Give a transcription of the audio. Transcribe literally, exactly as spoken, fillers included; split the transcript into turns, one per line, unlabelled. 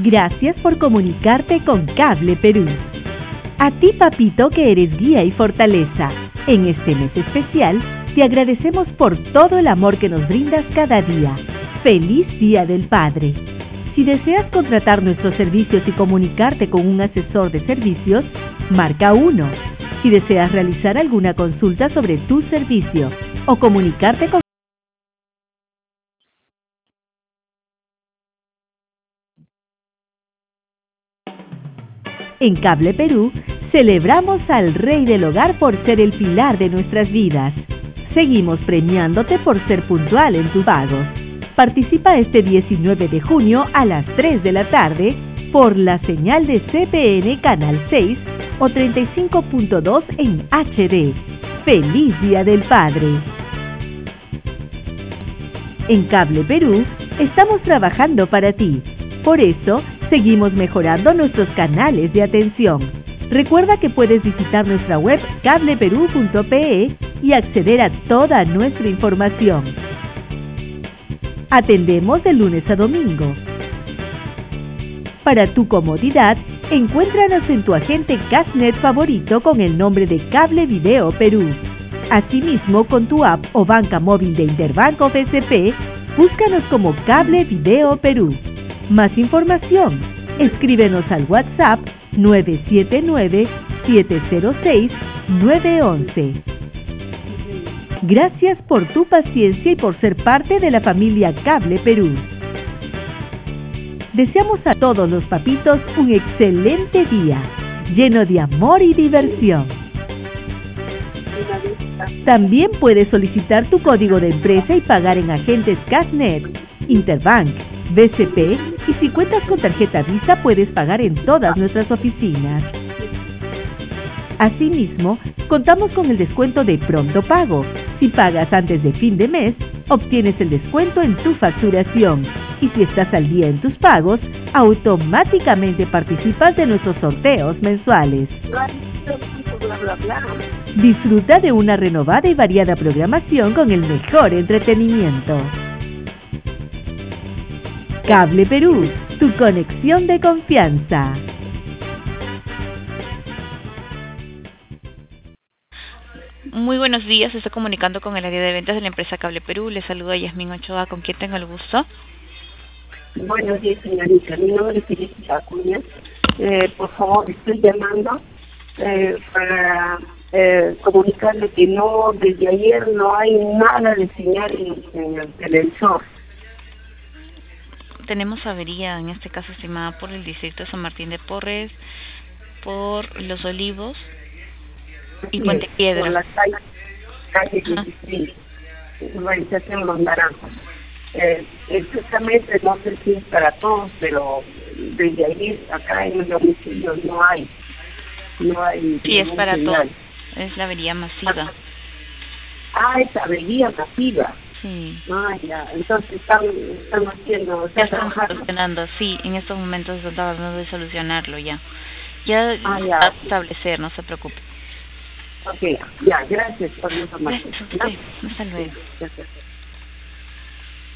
Gracias por comunicarte con Cable Perú. A ti, papito, que eres guía y fortaleza. En este mes especial, te agradecemos por todo el amor que nos brindas cada día. ¡Feliz Día del Padre! Si deseas contratar nuestros servicios y comunicarte con un asesor de servicios, marca uno. Si deseas realizar alguna consulta sobre tu servicio o comunicarte con En Cable Perú, celebramos al Rey del Hogar por ser el pilar de nuestras vidas. Seguimos premiándote por ser puntual en tus pagos. Participa este diecinueve de junio a las tres de la tarde por la señal de C P N Canal seis o treinta y cinco punto dos en H D. ¡Feliz Día del Padre! En Cable Perú, estamos trabajando para ti. Por eso, seguimos mejorando nuestros canales de atención. Recuerda que puedes visitar nuestra web cable perú punto pe y acceder a toda nuestra información. Atendemos de lunes a domingo. Para tu comodidad, encuéntranos en tu agente Cashnet favorito con el nombre de Cable Video Perú. Asimismo, con tu app o banca móvil de Interbank o B C P, búscanos como Cable Video Perú. Más información, escríbenos al WhatsApp nueve siete nueve, siete cero seis, nueve once. Gracias por tu paciencia y por ser parte de la familia Cable Perú. Deseamos a todos los papitos un excelente día, lleno de amor y diversión. También puedes solicitar tu código de empresa y pagar en agentes Cashnet, Interbank, B C P y si cuentas con tarjeta Visa puedes pagar en todas nuestras oficinas. Asimismo, contamos con el descuento de Pronto Pago. Si pagas antes de fin de mes, obtienes el descuento en tu facturación. Y si estás al día en tus pagos, automáticamente participas de nuestros sorteos mensuales. Disfruta de una renovada y variada programación con el mejor entretenimiento. Cable Perú, tu conexión de confianza.
Muy buenos días, estoy comunicando con el área de ventas de la empresa Cable Perú. Les saluda Yasmín Ochoa, con quien tengo el gusto.
Buenos días, señorita. Mi nombre es Felicia Acuña. Eh, por favor, estoy llamando eh, para eh, comunicarle que no, desde ayer no hay nada de señal en, en el televisor.
Tenemos avería, en este caso estimada por el distrito de San Martín de Porres, por Los Olivos y Puente
Sí,
Piedra.
por la calle, calle dieciséis, urbanización Los Naranjos. Eh, exactamente, no sé si es para todos, pero desde ayer acá en el domicilio no hay. No hay.
Sí, es para
señal.
todos. Es la avería masiva.
Ah, es avería masiva.
Sí.
Ah, ya. Entonces están, están haciendo,
Ya
están
estamos
trabajando.
solucionando, sí, en estos momentos están tratando de solucionarlo ya. Ya
Ah,
va
ya.
a establecer, no se preocupe.
Ok, ya, gracias por la información.
Gracias a usted. Hasta luego.
Sí, gracias.